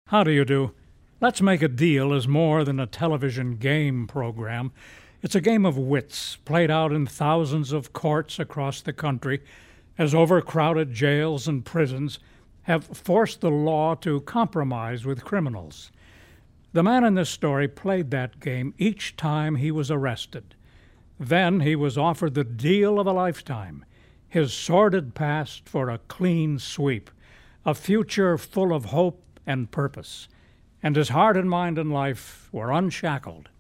How do you do? Let's Make a Deal is more than a television game program. It's a game of wits played out in thousands of courts across the country as overcrowded jails and prisons have forced the law to compromise with criminals. The man in this story played that game each time he was arrested. Then he was offered the deal of a lifetime, his sordid past for a clean sweep, a future full of hope and purpose, and his heart and mind and life were unshackled.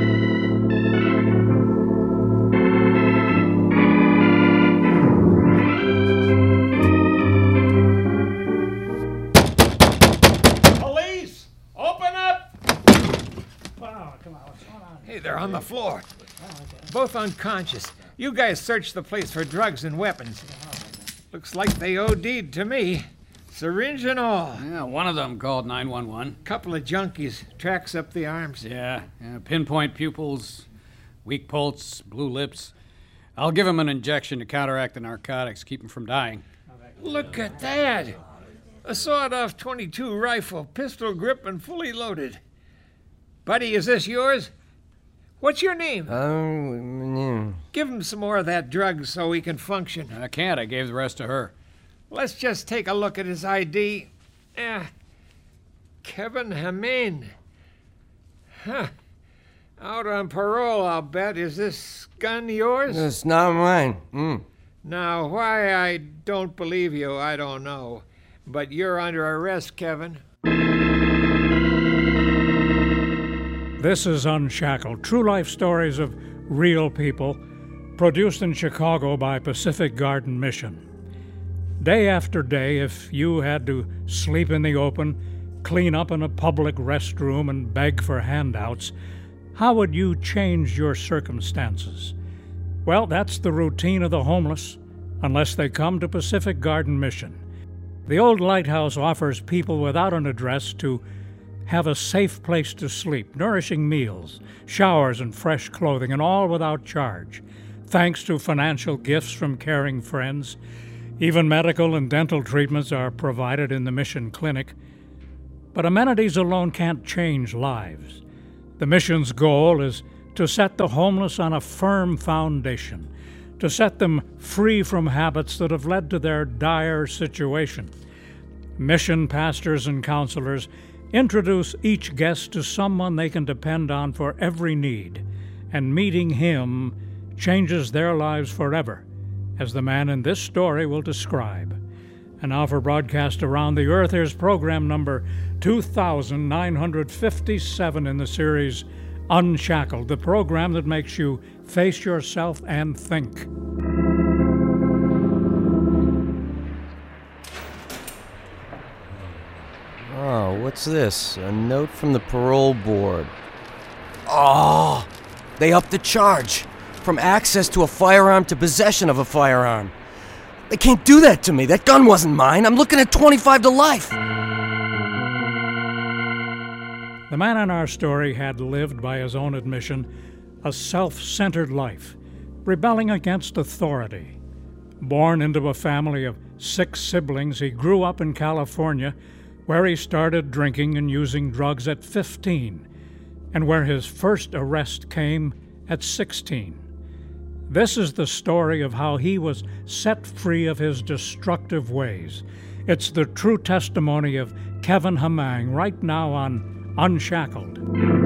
Police! Open up! Wow, come on, what's going on? Hey, they're on the floor. Both unconscious. You guys searched the place for drugs and weapons. Looks like they OD'd to me. Syringe and all. Yeah, one of them called 911. Couple of junkies. Tracks up the arms. Yeah, pinpoint pupils, weak pulse, blue lips. I'll give him an injection to counteract the narcotics, keep him from dying. Look at that. A sawed-off .22 rifle, pistol grip and fully loaded. Buddy, is this yours? What's your name? Give him some more of that drug so he can function. I can't. I gave the rest to her. Let's just take a look at his ID. Kevin Hameen. Huh. Out on parole, I'll bet. Is this gun yours? It's not mine. Now, why I don't believe you, I don't know. But you're under arrest, Kevin. This is Unshackled, true life stories of real people, produced in Chicago by Pacific Garden Mission. Day after day, if you had to sleep in the open, clean up in a public restroom, and beg for handouts, how would you change your circumstances? Well, that's the routine of the homeless, unless they come to Pacific Garden Mission. The old lighthouse offers people without an address to have a safe place to sleep, nourishing meals, showers, and fresh clothing, and all without charge, thanks to financial gifts from caring friends. Even medical and dental treatments are provided in the Mission Clinic. But amenities alone can't change lives. The Mission's goal is to set the homeless on a firm foundation, to set them free from habits that have led to their dire situation. Mission pastors and counselors introduce each guest to someone they can depend on for every need, and meeting him changes their lives forever, as the man in this story will describe. And now for broadcast around the earth, here's program number 2957 in the series Unshackled, the program that makes you face yourself and think. Oh, what's this? A note from the parole board. Oh, they upped the charge. From access to a firearm to possession of a firearm. They can't do that to me. That gun wasn't mine. I'm looking at 25 to life. The man in our story had lived, by his own admission, a self-centered life, rebelling against authority. Born into a family of 6 siblings, he grew up in California, where he started drinking and using drugs at 15, and where his first arrest came at 16. This is the story of how he was set free of his destructive ways. It's the true testimony of Kevin Hameen right now on Unshackled.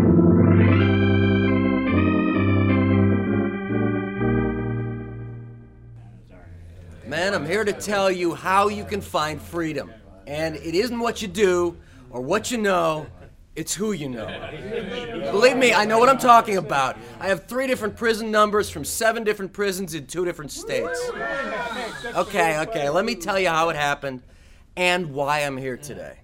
Man, I'm here to tell you how you can find freedom. And it isn't what you do or what you know, it's who you know. Believe me, I know what I'm talking about. I have 3 different prison numbers from 7 different prisons in 2 different states. Okay, let me tell you how it happened and why I'm here today.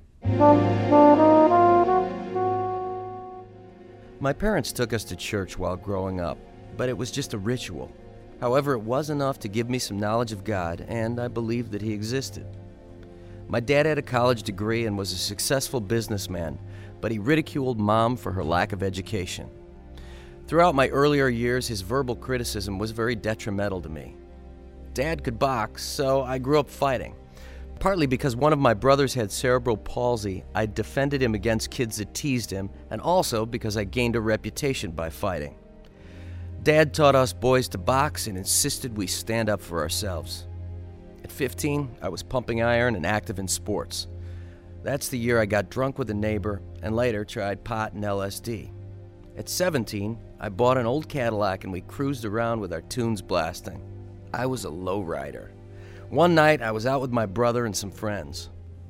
My parents took us to church while growing up, but it was just a ritual. However, it was enough to give me some knowledge of God, and I believed that He existed. My dad had a college degree and was a successful businessman, but he ridiculed Mom for her lack of education. Throughout my earlier years, his verbal criticism was very detrimental to me. Dad could box, so I grew up fighting. Partly because one of my brothers had cerebral palsy, I defended him against kids that teased him, and also because I gained a reputation by fighting. Dad taught us boys to box and insisted we stand up for ourselves. At 15, I was pumping iron and active in sports. That's the year I got drunk with a neighbor and later tried pot and LSD. At 17, I bought an old Cadillac and we cruised around with our tunes blasting. I was a lowrider. One night, I was out with my brother and some friends.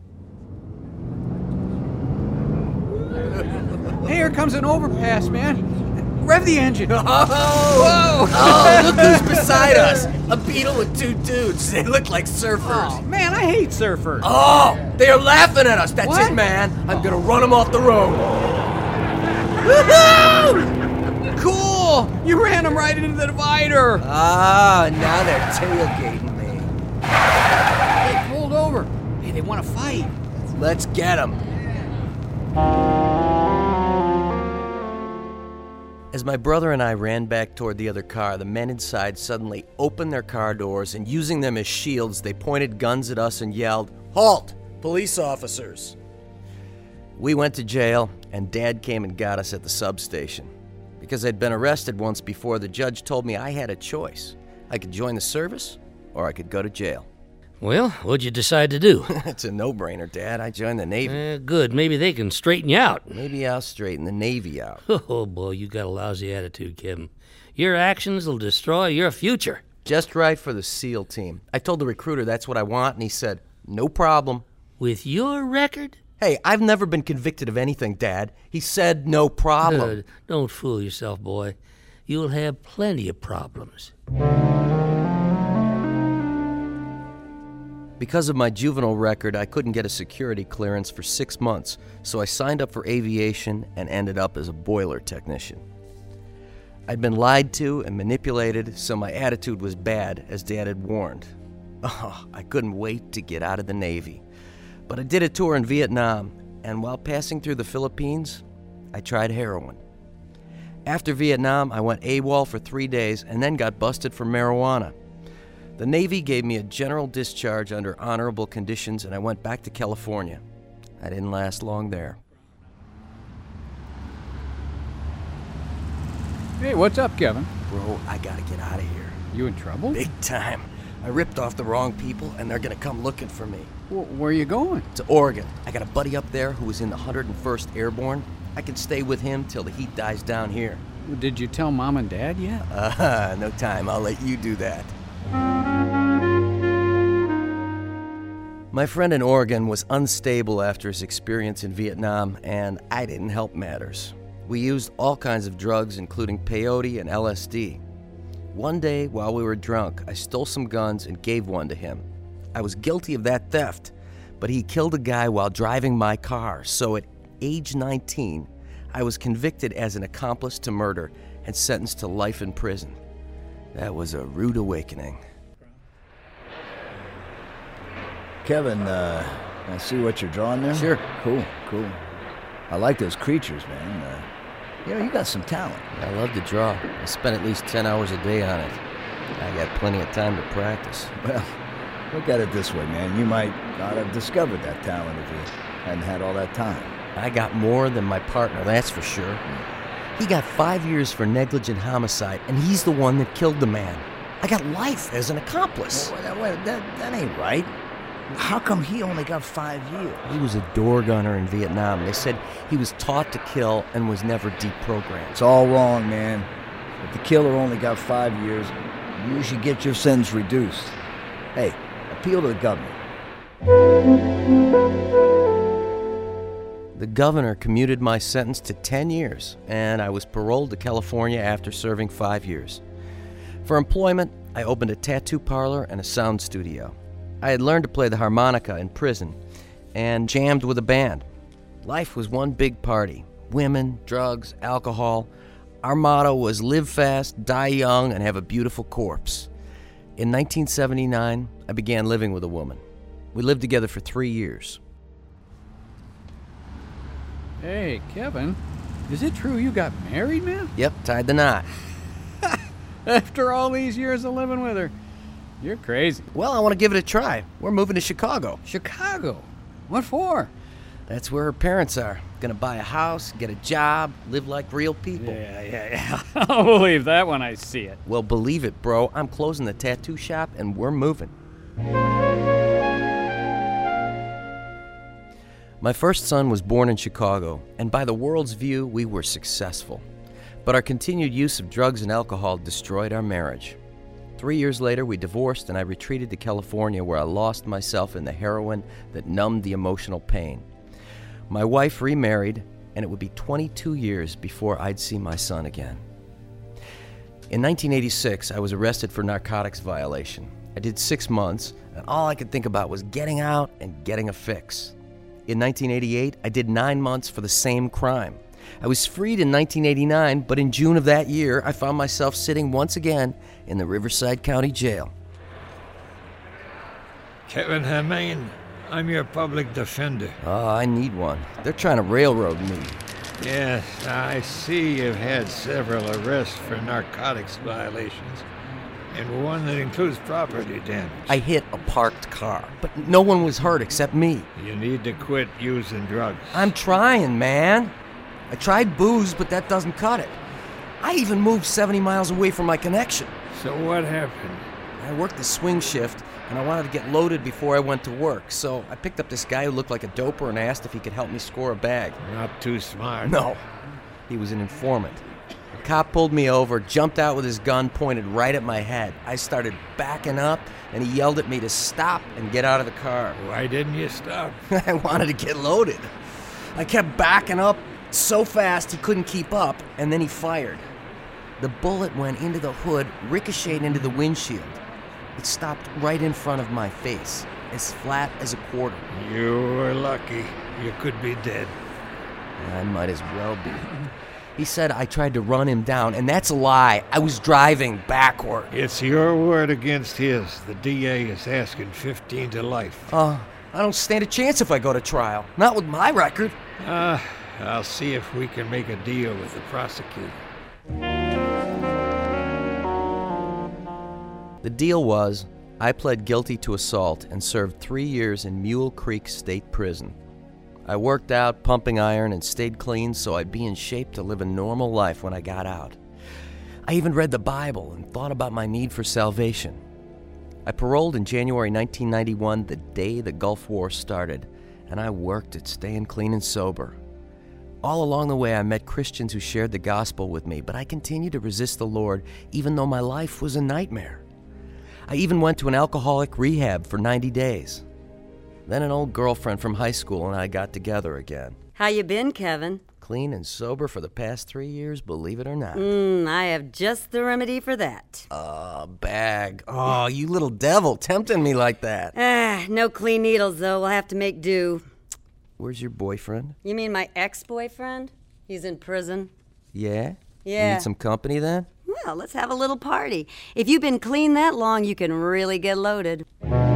Hey, here comes an overpass, man. Rev the engine. Oh, whoa! Oh, look who's beside us. A Beetle with two dudes. They look like surfers. Oh, man, I hate surfers. Oh, they are laughing at us. That's What? it, man. I'm gonna run them off the road. Woohoo! Cool! You ran them right into the divider. Ah, now they're tailgating me. They pulled over. Hey, they want to fight. Let's get them. As my brother and I ran back toward the other car, the men inside suddenly opened their car doors and using them as shields, they pointed guns at us and yelled, "Halt! Police officers!" We went to jail, and Dad came and got us at the substation. Because I'd been arrested once before, the judge told me I had a choice. I could join the service, or I could go to jail. Well, what'd you decide to do? It's a no-brainer, Dad. I joined the Navy. Good. Maybe they can straighten you out. Maybe I'll straighten the Navy out. Oh, boy, you got a lousy attitude, Kevin. Your actions will destroy your future. Just right for the SEAL team. I told the recruiter that's what I want, and he said, no problem. With your record? Hey, I've never been convicted of anything, Dad. He said no problem. Don't fool yourself, boy. You'll have plenty of problems. Because of my juvenile record, I couldn't get a security clearance for 6 months, so I signed up for aviation and ended up as a boiler technician. I'd been lied to and manipulated, so my attitude was bad, as Dad had warned. Oh, I couldn't wait to get out of the Navy. But I did a tour in Vietnam, and while passing through the Philippines, I tried heroin. After Vietnam, I went AWOL for 3 days and then got busted for marijuana. The Navy gave me a general discharge under honorable conditions, and I went back to California. I didn't last long there. Hey, what's up, Kevin? Bro, I gotta get out of here. You in trouble? Big time. I ripped off the wrong people, and they're gonna come looking for me. Where are you going? To Oregon. I got a buddy up there who was in the 101st Airborne. I can stay with him till the heat dies down here. Did you tell Mom and Dad yet? No time. I'll let you do that. My friend in Oregon was unstable after his experience in Vietnam, and I didn't help matters. We used all kinds of drugs, including peyote and LSD. One day, while we were drunk, I stole some guns and gave one to him. I was guilty of that theft, but he killed a guy while driving my car, so at age 19, I was convicted as an accomplice to murder and sentenced to life in prison. That was a rude awakening. Kevin, I see what you're drawing there? Sure. Cool. I like those creatures, man. You got some talent. I love to draw. I spend at least 10 hours a day on it. I got plenty of time to practice. Well, look at it this way, man. You might not have discovered that talent if you hadn't had all that time. I got more than my partner, that's for sure. He got 5 years for negligent homicide, and he's the one that killed the man. I got life as an accomplice. Wait, that ain't right. How come he only got 5 years? He was a door gunner in Vietnam. They said he was taught to kill and was never deprogrammed. It's all wrong, man. If the killer only got 5 years, you should get your sentence reduced. Hey, appeal to the governor. The governor commuted my sentence to 10 years, and I was paroled to California after serving 5 years. For employment, I opened a tattoo parlor and a sound studio. I had learned to play the harmonica in prison and jammed with a band. Life was one big party. Women, drugs, alcohol. Our motto was live fast, die young, and have a beautiful corpse. In 1979, I began living with a woman. We lived together for 3 years. Hey, Kevin, is it true you got married, man? Yep, tied the knot. After all these years of living with her. You're crazy. Well, I want to give it a try. We're moving to Chicago. Chicago? What for? That's where her parents are. Gonna buy a house, get a job, live like real people. Yeah. I'll believe that when I see it. Well, believe it, bro. I'm closing the tattoo shop and we're moving. My first son was born in Chicago, and by the world's view, we were successful. But our continued use of drugs and alcohol destroyed our marriage. 3 years later, we divorced, and I retreated to California, where I lost myself in the heroin that numbed the emotional pain. My wife remarried, and it would be 22 years before I'd see my son again. In 1986, I was arrested for narcotics violation. I did 6 months, and all I could think about was getting out and getting a fix. In 1988, I did 9 months for the same crime. I was freed in 1989, but in June of that year, I found myself sitting once again in the Riverside County Jail. Kevin Hemain, I'm your public defender. Oh, I need one. They're trying to railroad me. Yes, I see you've had several arrests for narcotics violations, and one that includes property damage. I hit a parked car, but no one was hurt except me. You need to quit using drugs. I'm trying, man. I tried booze, but that doesn't cut it. I even moved 70 miles away from my connection. So what happened? I worked the swing shift, and I wanted to get loaded before I went to work, so I picked up this guy who looked like a doper and asked if he could help me score a bag. Not too smart. No, he was an informant. The cop pulled me over, jumped out with his gun pointed right at my head. I started backing up, and he yelled at me to stop and get out of the car. Why didn't you stop? I wanted to get loaded. I kept backing up so fast he couldn't keep up, and then he fired. The bullet went into the hood, ricocheted into the windshield. It stopped right in front of my face, as flat as a quarter. You were lucky. You could be dead. I might as well be. He said I tried to run him down, and that's a lie. I was driving backward. It's your word against his. The DA is asking 15 to life. I don't stand a chance if I go to trial. Not with my record. I'll see if we can make a deal with the prosecutor. The deal was, I pled guilty to assault and served 3 years in Mule Creek State Prison. I worked out, pumping iron, and stayed clean so I'd be in shape to live a normal life when I got out. I even read the Bible and thought about my need for salvation. I paroled in January 1991, the day the Gulf War started, and I worked at staying clean and sober. All along the way, I met Christians who shared the gospel with me, but I continued to resist the Lord even though my life was a nightmare. I even went to an alcoholic rehab for 90 days. Then an old girlfriend from high school and I got together again. How you been, Kevin? Clean and sober for the past 3 years, believe it or not. I have just the remedy for that. Bag. Oh, you little devil, tempting me like that. No clean needles, though. We'll have to make do. Where's your boyfriend? You mean my ex-boyfriend? He's in prison. Yeah? Yeah. You need some company then? Well, let's have a little party. If you've been clean that long, you can really get loaded.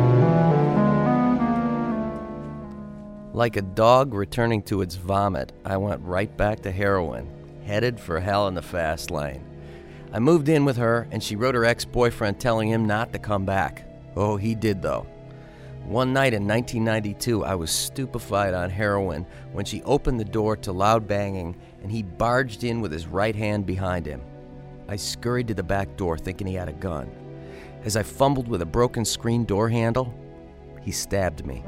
Like a dog returning to its vomit, I went right back to heroin, headed for hell in the fast lane. I moved in with her, and she wrote her ex-boyfriend telling him not to come back. Oh, he did, though. One night in 1992, I was stupefied on heroin when she opened the door to loud banging, and he barged in with his right hand behind him. I scurried to the back door thinking he had a gun. As I fumbled with a broken screen door handle, he stabbed me.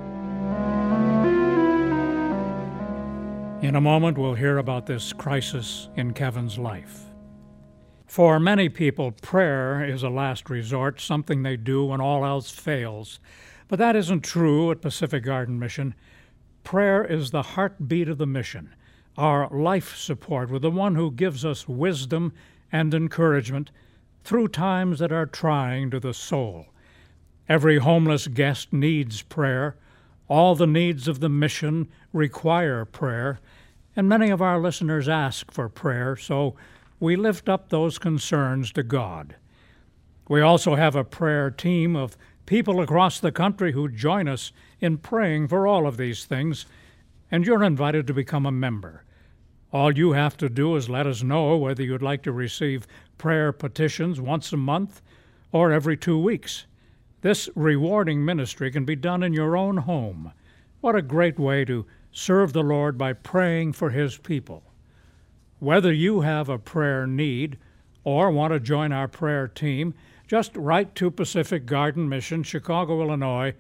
In a moment, we'll hear about this crisis in Kevin's life. For many people, prayer is a last resort, something they do when all else fails. But that isn't true at Pacific Garden Mission. Prayer is the heartbeat of the mission, our life support with the one who gives us wisdom and encouragement through times that are trying to the soul. Every homeless guest needs prayer. All the needs of the mission require prayer, and many of our listeners ask for prayer, so we lift up those concerns to God. We also have a prayer team of people across the country who join us in praying for all of these things, and you're invited to become a member. All you have to do is let us know whether you'd like to receive prayer petitions once a month or every 2 weeks. This rewarding ministry can be done in your own home. What a great way to serve the Lord by praying for His people. Whether you have a prayer need or want to join our prayer team, just write to Pacific Garden Mission, Chicago, Illinois,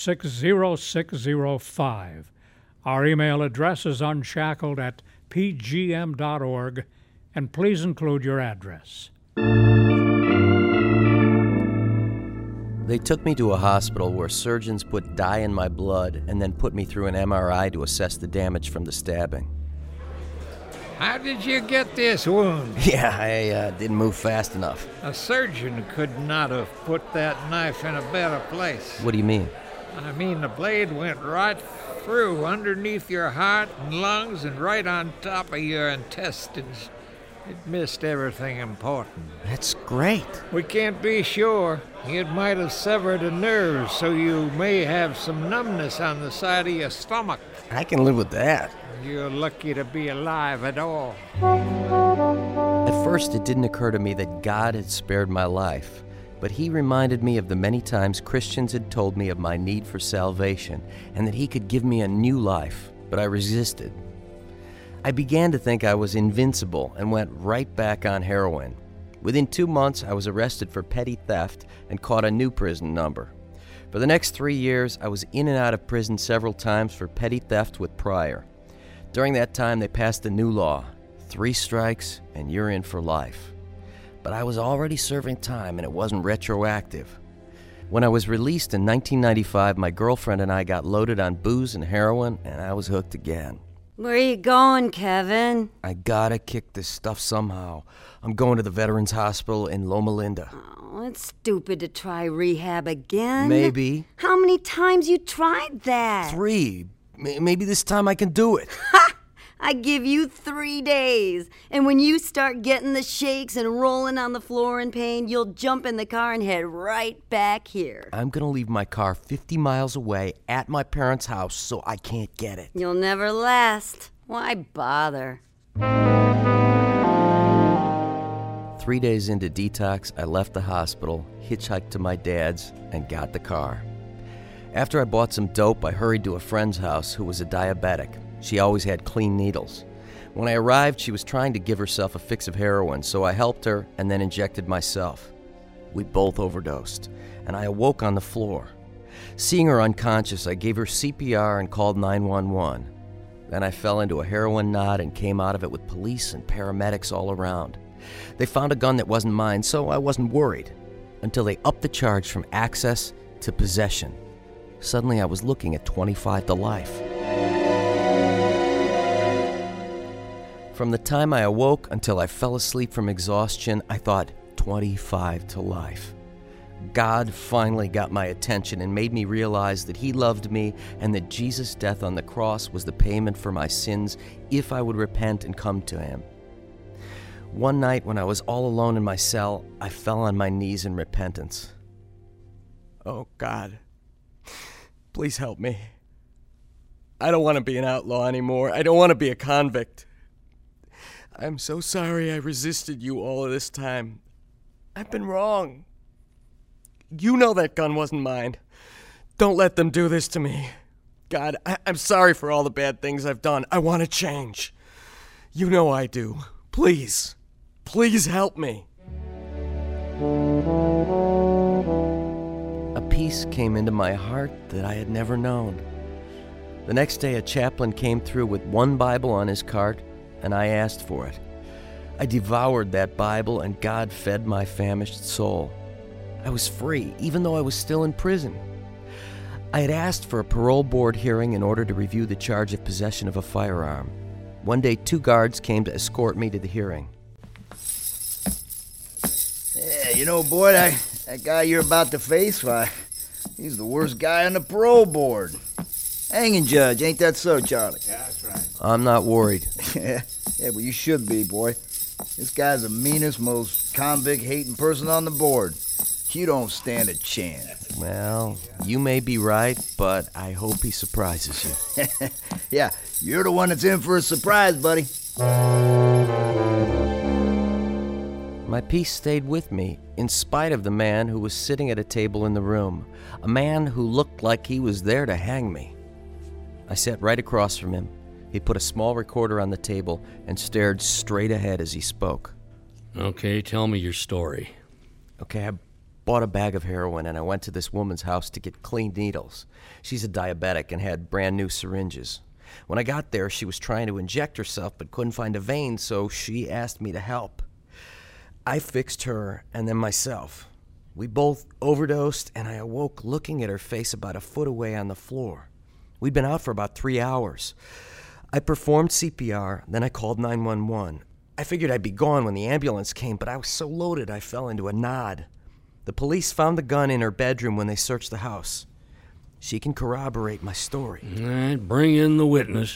60605. Our email address is unshackled@pgm.org, and please include your address. They took me to a hospital where surgeons put dye in my blood and then put me through an MRI to assess the damage from the stabbing. How did you get this wound? Yeah, I didn't move fast enough. A surgeon could not have put that knife in a better place. What do you mean? I mean, the blade went right through underneath your heart and lungs and right on top of your intestines. It missed everything important. That's great. We can't be sure. It might have severed a nerve, so you may have some numbness on the side of your stomach. I can live with that. You're lucky to be alive at all. At first, it didn't occur to me that God had spared my life, but He reminded me of the many times Christians had told me of my need for salvation and that He could give me a new life, but I resisted. I began to think I was invincible and went right back on heroin. Within 2 months, I was arrested for petty theft and caught a new prison number. For the next 3 years, I was in and out of prison several times for petty theft with prior. During that time, they passed a new law, 3 strikes and you're in for life. But I was already serving time and it wasn't retroactive. When I was released in 1995, my girlfriend and I got loaded on booze and heroin, and I was hooked again. Where are you going, Kevin? I gotta kick this stuff somehow. I'm going to the Veterans Hospital in Loma Linda. Oh, it's stupid to try rehab again. Maybe. How many times you tried that? 3. Maybe this time I can do it. Ha! I give you 3 days. And when you start getting the shakes and rolling on the floor in pain, you'll jump in the car and head right back here. I'm gonna leave my car 50 miles away at my parents' house so I can't get it. You'll never last. Why bother? 3 days into detox, I left the hospital, hitchhiked to my dad's, and got the car. After I bought some dope, I hurried to a friend's house who was a diabetic. She always had clean needles. When I arrived, she was trying to give herself a fix of heroin, so I helped her and then injected myself. We both overdosed, and I awoke on the floor. Seeing her unconscious, I gave her CPR and called 911. Then I fell into a heroin knot and came out of it with police and paramedics all around. They found a gun that wasn't mine, so I wasn't worried, until they upped the charge from access to possession. Suddenly I was looking at 25 to life. From the time I awoke until I fell asleep from exhaustion, I thought 25 to life. God finally got my attention and made me realize that He loved me and that Jesus' death on the cross was the payment for my sins if I would repent and come to Him. One night when I was all alone in my cell, I fell on my knees in repentance. Oh, God, please help me. I don't want to be an outlaw anymore. I don't want to be a convict. I'm so sorry I resisted you all of this time. I've been wrong. You know that gun wasn't mine. Don't let them do this to me. God, I'm sorry for all the bad things I've done. I want to change. You know I do. Please, please help me. A peace came into my heart that I had never known. The next day, a chaplain came through with one Bible on his cart, and I asked for it. I devoured that Bible, and God fed my famished soul. I was free, even though I was still in prison. I had asked for a parole board hearing in order to review the charge of possession of a firearm. One day, 2 guards came to escort me to the hearing. Yeah, you know, boy, that guy you're about to face, why, he's the worst guy on the parole board. Hanging judge, ain't that so, Charlie? Yeah, that's right. I'm not worried. Yeah, well, you should be, boy. This guy's the meanest, most convict-hating person on the board. You don't stand a chance. Well, you may be right, but I hope he surprises you. Yeah, you're the one that's in for a surprise, buddy. My peace stayed with me, in spite of the man who was sitting at a table in the room, a man who looked like he was there to hang me. I sat right across from him. He put a small recorder on the table and stared straight ahead as he spoke. Okay, tell me your story. Okay, I bought a bag of heroin and I went to this woman's house to get clean needles. She's a diabetic and had brand new syringes. When I got there, she was trying to inject herself but couldn't find a vein, so she asked me to help. I fixed her and then myself. We both overdosed, and I awoke looking at her face about a foot away on the floor. We'd been out for about 3 hours. I performed CPR, then I called 911. I figured I'd be gone when the ambulance came, but I was so loaded I fell into a nod. The police found the gun in her bedroom when they searched the house. She can corroborate my story. All right, bring in the witness.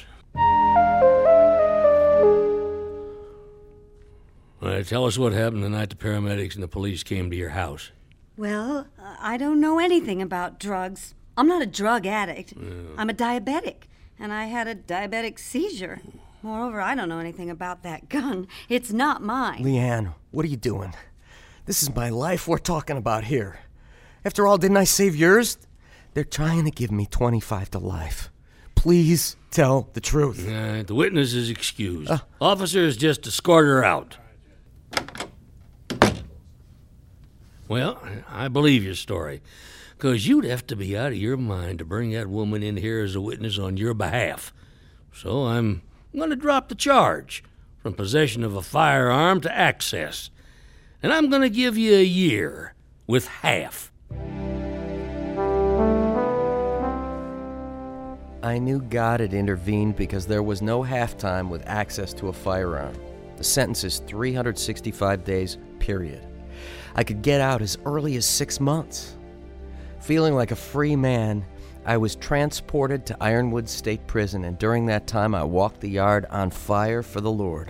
All right, tell us what happened the night the paramedics and the police came to your house. Well, I don't know anything about drugs. I'm not a drug addict. I'm a diabetic, and I had a diabetic seizure. Moreover, I don't know anything about that gun. It's not mine. Leanne, what are you doing? This is my life we're talking about here. After all, didn't I save yours? They're trying to give me 25 to life. Please tell the truth. All right, the witness is excused. Officers, just escort her out. Well, I believe your story, because you'd have to be out of your mind to bring that woman in here as a witness on your behalf. So I'm going to drop the charge from possession of a firearm to access. And I'm going to give you a year with half. I knew God had intervened because there was no halftime with access to a firearm. The sentence is 365 days, period. I could get out as early as 6 months. Feeling like a free man, I was transported to Ironwood State Prison, and during that time I walked the yard on fire for the Lord.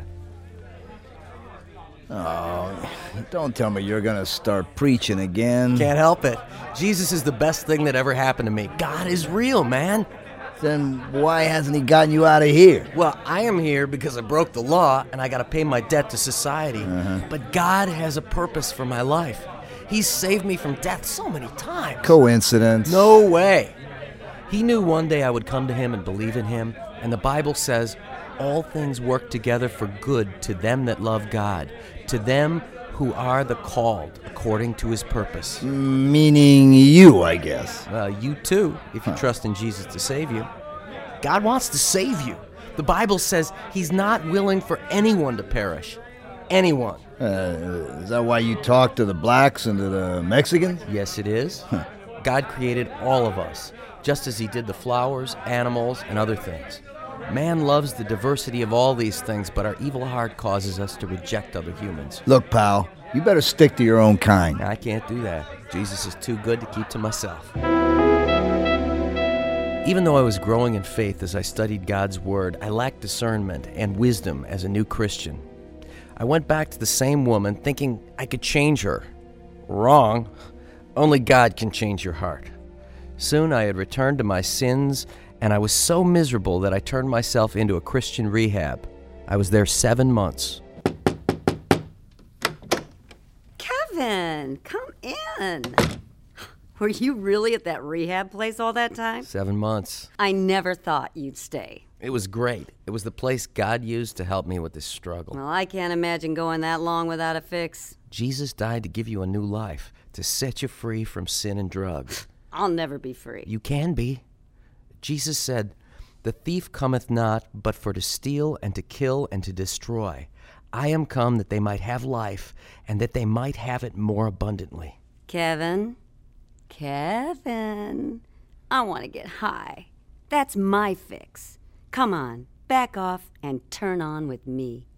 Oh, don't tell me you're gonna start preaching again. Can't help it. Jesus is the best thing that ever happened to me. God is real, man. Then why hasn't he gotten you out of here? Well, I am here because I broke the law and I gotta pay my debt to society. But God has a purpose for my life. He's saved me from death so many times. Coincidence? No way. He knew one day I would come to him and believe in him, and the Bible says, all things work together for good to them that love God, to them who are the called according to his purpose. Meaning you, I guess. You too, if you trust in Jesus to save you. God wants to save you. The Bible says he's not willing for anyone to perish. Anyone. Is that why you talk to the blacks and to the Mexicans? Yes, it is. God created all of us, just as he did the flowers, animals, and other things. Man loves the diversity of all these things, but our evil heart causes us to reject other humans. Look, pal, you better stick to your own kind. I can't do that. Jesus is too good to keep to myself. Even though I was growing in faith as I studied God's Word, I lacked discernment and wisdom as a new Christian. I went back to the same woman thinking I could change her. Wrong. Only God can change your heart. Soon I had returned to my sins, and I was so miserable that I turned myself into a Christian rehab. I was there 7 months. Kevin, come in. Were you really at that rehab place all that time? 7 months. I never thought you'd stay. It was great. It was the place God used to help me with this struggle. Well, I can't imagine going that long without a fix. Jesus died to give you a new life, to set you free from sin and drugs. I'll never be free. You can be. Jesus said, "The thief cometh not, but for to steal and to kill and to destroy. I am come that they might have life, and that they might have it more abundantly." Kevin, I want to get high. That's my fix. Come on, back off and turn on with me.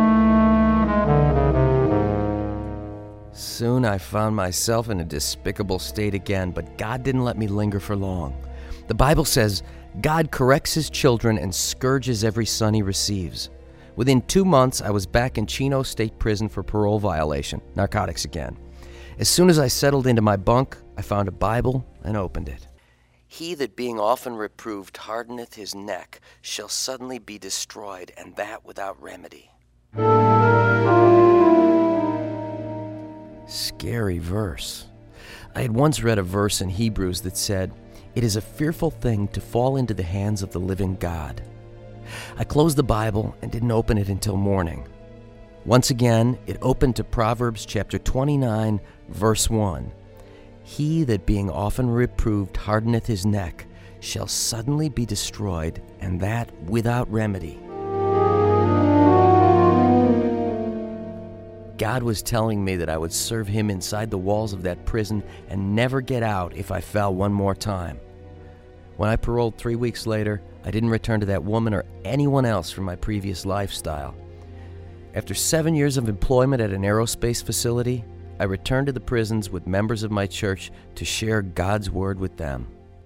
Soon I found myself in a despicable state again, but God didn't let me linger for long. The Bible says, God corrects his children and scourges every son he receives. Within 2 months, I was back in Chino State Prison for parole violation, narcotics again. As soon as I settled into my bunk, I found a Bible and opened it. He that being often reproved hardeneth his neck shall suddenly be destroyed, and that without remedy. Scary verse. I had once read a verse in Hebrews that said, "It is a fearful thing to fall into the hands of the living God." I closed the Bible and didn't open it until morning. Once again, it opened to Proverbs chapter 29, verse 1. "He that being often reproved hardeneth his neck shall suddenly be destroyed, and that without remedy." God was telling me that I would serve him inside the walls of that prison and never get out if I fell one more time. When I paroled 3 weeks later, I didn't return to that woman or anyone else from my previous lifestyle. After 7 years of employment at an aerospace facility, I returned to the prisons with members of my church to share God's word with them.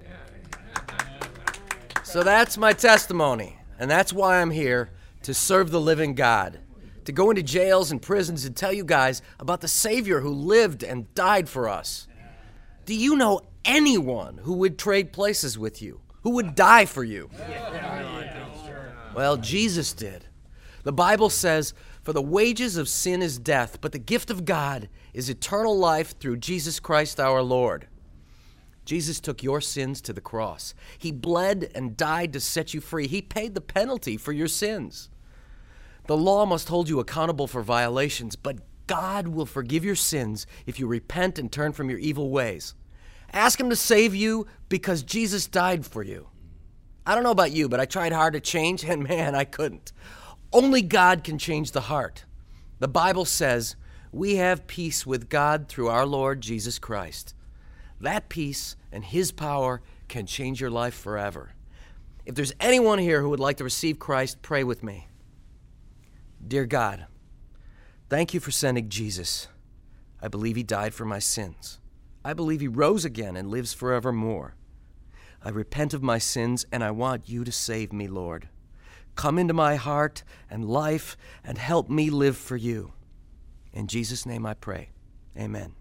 So that's my testimony, and that's why I'm here, to serve the living God, to go into jails and prisons and tell you guys about the Savior who lived and died for us. Do you know anyone who would trade places with you, who would die for you? Well, Jesus did. The Bible says, "For the wages of sin is death, but the gift of God is eternal life through Jesus Christ our Lord." Jesus took your sins to the cross. He bled and died to set you free. He paid the penalty for your sins. The law must hold you accountable for violations, but God will forgive your sins if you repent and turn from your evil ways. Ask him to save you because Jesus died for you. I don't know about you, but I tried hard to change, and man, I couldn't. Only God can change the heart. The Bible says, "We have peace with God through our Lord Jesus Christ." That peace and his power can change your life forever. If there's anyone here who would like to receive Christ, pray with me. Dear God, thank you for sending Jesus. I believe he died for my sins. I believe he rose again and lives forevermore. I repent of my sins, and I want you to save me, Lord. Come into my heart and life and help me live for you. In Jesus' name I pray. Amen.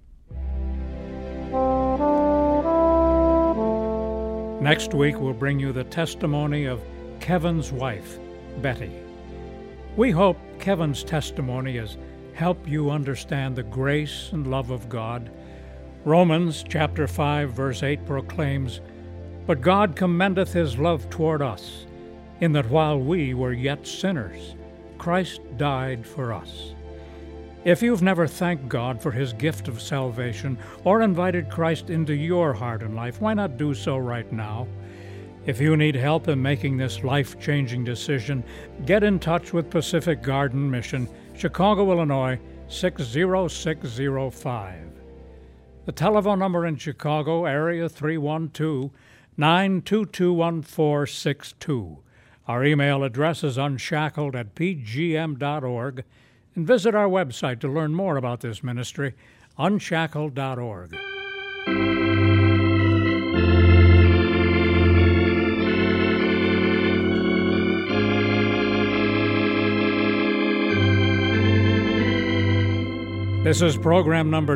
Next week, we'll bring you the testimony of Kevin's wife, Betty. We hope Kevin's testimony has helped you understand the grace and love of God. Romans chapter 5, verse 8 proclaims, "But God commendeth his love toward us, in that while we were yet sinners, Christ died for us." If you've never thanked God for his gift of salvation or invited Christ into your heart and life, why not do so right now? If you need help in making this life-changing decision, get in touch with Pacific Garden Mission, Chicago, Illinois, 60605. The telephone number in Chicago, area 312-922-1462. Our email address is unshackled@pgm.org. And visit our website to learn more about this ministry, unshackled.org. This is program number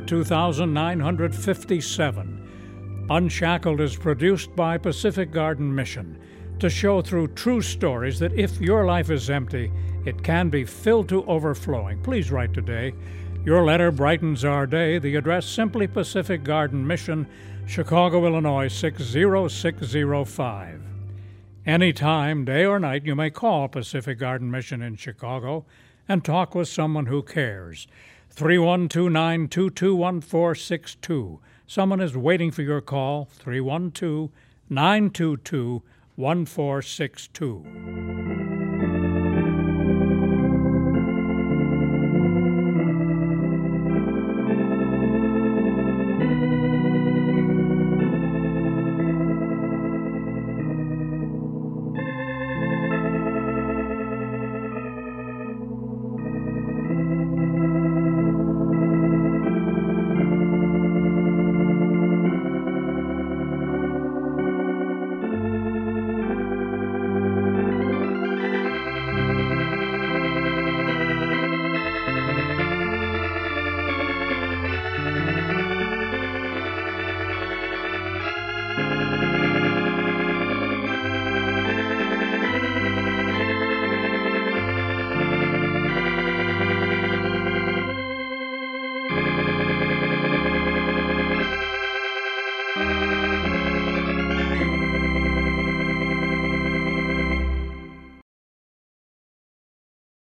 2957. Unshackled is produced by Pacific Garden Mission to show through true stories that if your life is empty, it can be filled to overflowing. Please write today. Your letter brightens our day. The address, simply Pacific Garden Mission, Chicago, Illinois, 60605. Anytime, day or night, you may call Pacific Garden Mission in Chicago and talk with someone who cares. 312-922-1462. Someone is waiting for your call. 312-922-1462.